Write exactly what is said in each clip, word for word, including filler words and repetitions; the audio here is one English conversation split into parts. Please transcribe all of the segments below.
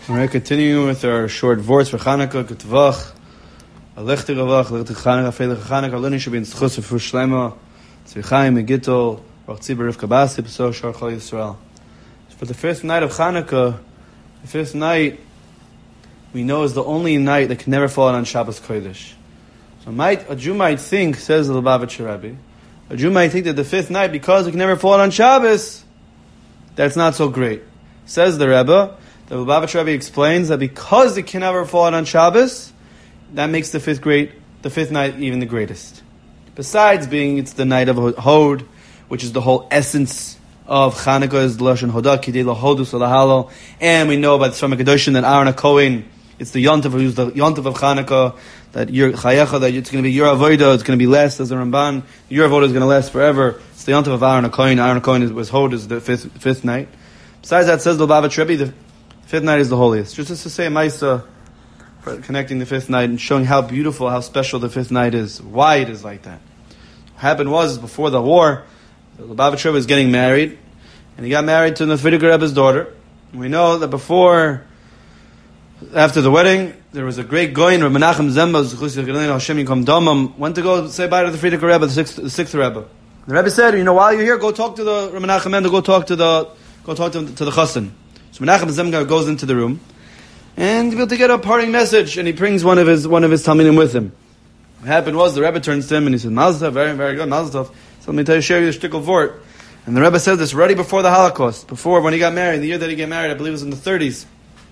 All right, continuing with our short vorts for Chanukah, Ketvach, Alechte Gavach, Alechte Chanukah, Feilich Chanukah, Luni should be in Schus for Shlema, Tzvichayim, Megittel, Rach Tzibur, Rivka Basi, Pesach, Shar Chol Yisrael. For the fifth night of Chanukah, the fifth night, we know is the only night that can never fall on Shabbos Kodesh. So might, a Jew might think, says the Lubavitcher Rebbe, a Jew might think that the fifth night, because it can never fall on Shabbos, that's not so great. Says the Rebbe, the Lubavitcher Rebbe explains that because it can never fall on Shabbos, that makes the fifth great, the fifth night even the greatest. Besides being it's the night of Hod, which is the whole essence of Chanukah, is the Lashon Hodah, Kidei Lahodus Lahalo, and we know by the Sfirma Kedoshim that Aaron HaKohen, it's the Yontav, who's the Yontav of Chanukah, that your Chayecha, that it's going to be your Avodah, it's going to be less as the Ramban, your Avodah is going to last forever. It's the Yontav of Aaron HaKohen. Aaron HaKohen was Hod, is the fifth, fifth night. Besides that, says the Lubavitcher Rebbe, the fifth night is the holiest. Just to say a Maisa for connecting the fifth night and showing how beautiful, how special the fifth night is, why it is like that. What happened was, before the war, the Lubavitcher was getting married, and he got married to the Frierdiker Rebbe's daughter. And we know that before, after the wedding, there was a great goyin, Reb Menachem Zemba, Hashem Yikom Domam, went to go say bye to the Frierdiker Rebbe, the sixth, the sixth Rebbe. The Rebbe said, you know, while you're here, go talk to the Reb Menachem Mendel, go talk to the, go talk to, to the Chassan. So Menachem Zemga goes into the room, and he'll to get a parting message, and he brings one of his one of his Talmidim with him. What happened was the Rebbe turns to him and he says, Mazel tov, very very good, Mazel tov. So let me tell you, share you the shtickle vort. And the Rebbe said this already before the Holocaust, before when he got married, the year that he got married, I believe it was in the thirties.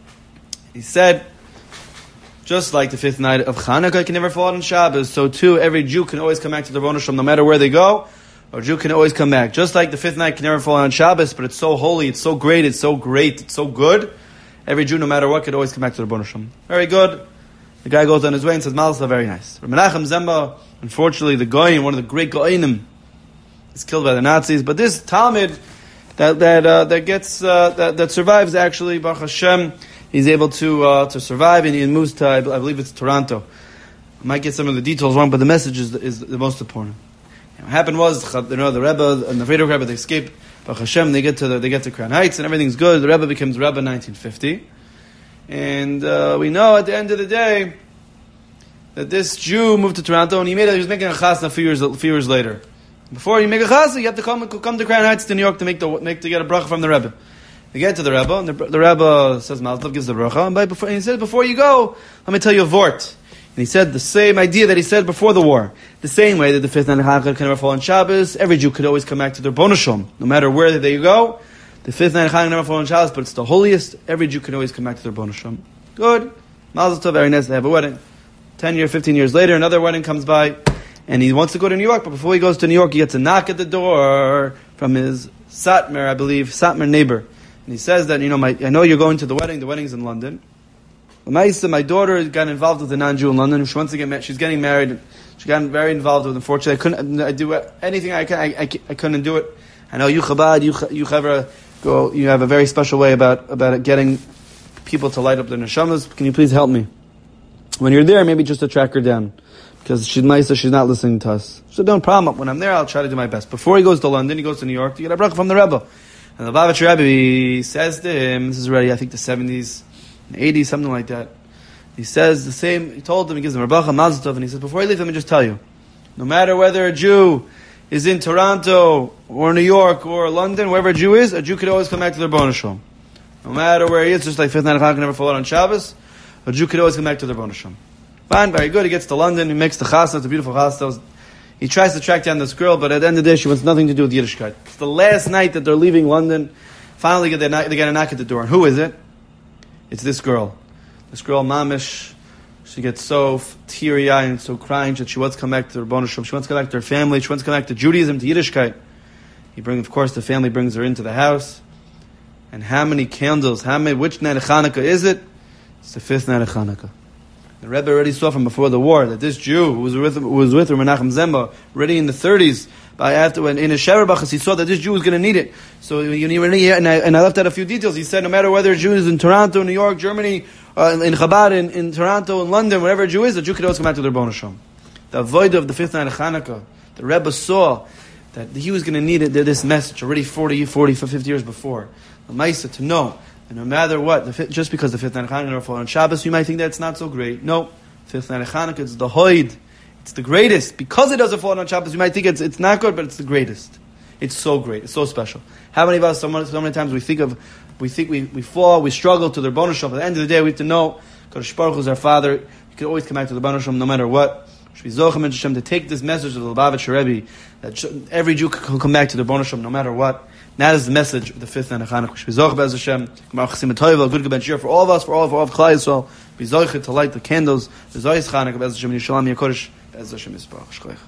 He said, just like the fifth night of Chanukah can never fall on Shabbos, so too every Jew can always come back to the Rebbeinu Shalom no matter where they go. A Jew can always come back. Just like the fifth night can never fall on Shabbos, but it's so holy, it's so great, it's so great, it's so good. Every Jew, no matter what, could always come back to the Rebbeinu Shalom. Very good. The guy goes on his way and says, Mazel, very nice. Reb Menachem Zemba, unfortunately, the Goyin, one of the great Goyinim, is killed by the Nazis. But this Talmud that that uh, that gets uh, that that survives, actually, Baruch Hashem, he's able to uh, to survive, and he moves to, I believe it's Toronto. I might get some of the details wrong, but the message is is the most important. What happened was, you know, the Rebbe and the Frierdiker Rebbe, they escape. Baruch Hashem, they get to the, they get to Crown Heights, and everything's good. The Rebbe becomes Rebbe in nineteen fifty, and uh, we know at the end of the day that this Jew moved to Toronto, and he made a, he was making a chasna a few years a few years later. Before you make a chasna, you have to come come to Crown Heights to New York to make the make to get a bracha from the Rebbe. They get to the Rebbe, and the, the Rebbe says Mazel Tov, gives the bracha, and, by, before, and he said, before you go, let me tell you a vort. And he said the same idea that he said before the war. The same way that the fifth night of Chanukah can never fall on Shabbos, every Jew could always come back to their Rebbeinu Shalom. No matter where they go, the fifth night of Chanukah can never fall on Shabbos, but it's the holiest. Every Jew can always come back to their Rebbeinu Shalom. Good. Mazel Tov, very nice. They have a wedding. Ten years, fifteen years later, another wedding comes by, and he wants to go to New York, but before he goes to New York, he gets a knock at the door from his Satmar, I believe, Satmar neighbor. And he says that, you know, my, I know you're going to the wedding, the wedding's in London. My daughter got involved with a non-Jew in London. She wants to get married. She's getting married. She got very involved with. Unfortunately, I couldn't I do anything I can. I, I, I couldn't do it. I know you Chabad, you you Chavra, go. You have a very special way about about getting people to light up their neshamas. Can you please help me? When you're there, maybe just to track her down, because she's nice, so she's not listening to us. So don't problem. When I'm there, I'll try to do my best. Before he goes to London, he goes to New York to get a bracha from the Rebbe. And the Lubavitcher Rebbe says to him, this is already, I think, the seventies. eighties, something like that. He says the same, he told him, he gives him a bracha, Mazel Tov, and he says, before you leave, let me just tell you, no matter whether a Jew is in Toronto, or New York, or London, wherever a Jew is, a Jew could always come back to their Rebbeinu Shalom. No matter where he is, just like fifth night of Chanukah never fall out on Shabbos, a Jew could always come back to their Rebbeinu Shalom. Fine, very good, he gets to London, he makes the chasna, it's a beautiful chasna. He tries to track down this girl, but at the end of the day, she wants nothing to do with Yiddishkeit. It's the last night that they're leaving London. Finally, they get a knock at the door. And who is it? It's this girl. This girl, Mamish, she gets so teary-eyed and so crying that she wants to come back to the Rebbeinu Shalom. She wants to come back to her family. She wants to come back to Judaism, to Yiddishkeit. He brings, of course, the family brings her into the house. And how many candles, how many, which night of Chanukah is it? It's the fifth night of Chanukah. The Rebbe already saw from before the war that this Jew who was with who was with Menachem Zemba already in the thirties, by after when in his Shever Bachas, he saw that this Jew was going to need it. So you need, and I, and I left out a few details. He said no matter whether a Jew is in Toronto, New York, Germany, uh, in Chabad, in, in Toronto, in London, wherever a Jew is, a Jew could always come back to their Rebbeinu Shalom. The avoid of the fifth night of Chanukah, the Rebbe saw that he was going to need it, this message already forty, forty, fifty years before. The Maisa to know And no matter what, the fifth, just because the fifth night of Hanukkah never fall on Shabbos, you might think that's not so great. No, fifth night of Hanukkah is the hoid. It's the greatest. Because it doesn't fall on Shabbos, you might think it's it's not good, but it's the greatest. It's so great. It's so special. How many of us, so many, so many times we think of, we think we, we fall, we struggle to the Rebbeinu Shalom. At the end of the day, we have to know, Kadosh Baruch Hu is our Father. You can always come back to the Rebbeinu Shalom no matter what. Should be Zochem and Hashem to take this message of the Lubavitcher Rebbe, that every Jew can come back to the Rebbeinu Shalom no matter what. That is the message of the fifth night of Hanukkah. Should be Zochem Be'ez Hashem, Gemar Chasim Toivel, good Geben Shir for all of us, for all of, all of Klal Yisrael. Be Zochem to light the candles. The Zoyis Hanukkah Be'ez Hashem, Yishalam Yakodesh Be'ez Hashem Yisparach.